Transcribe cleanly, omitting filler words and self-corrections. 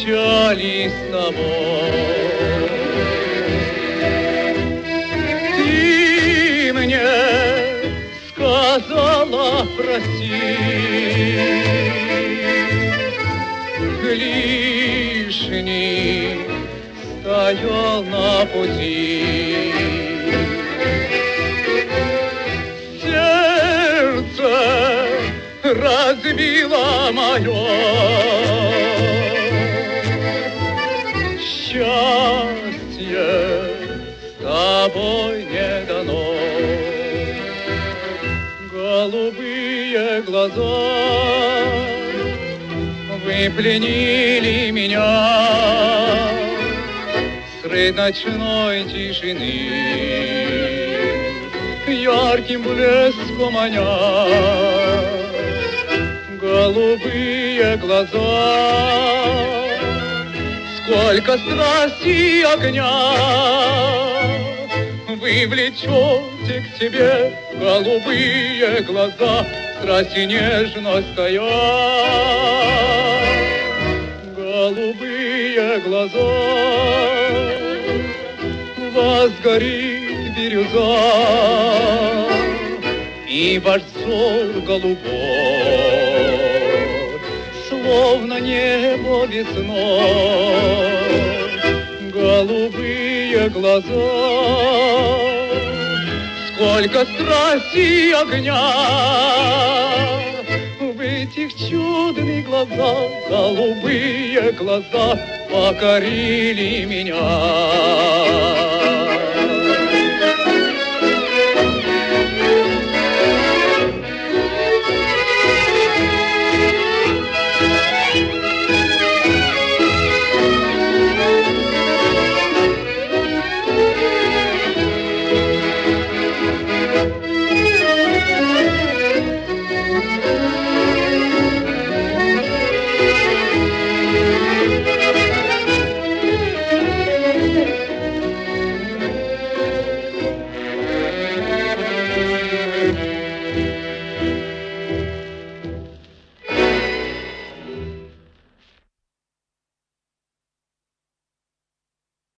прощались с тобой. Ты мне сказала прости, лишний стоял на пути. Сердце разбило мое, счастье с тобой не дано. Голубые глаза, вы пленили меня средь ночной тишины, ярким блеском маня. Голубые глаза, сколько страсти и огня вы влечете к себе, голубые глаза, страсть и нежность стоят. Голубые глаза, в вас горит бирюза, и ваш взор голубой, словно небо весной. Голубые глаза, сколько страсти и огня в этих чудных глазах. Голубые глаза покорили меня.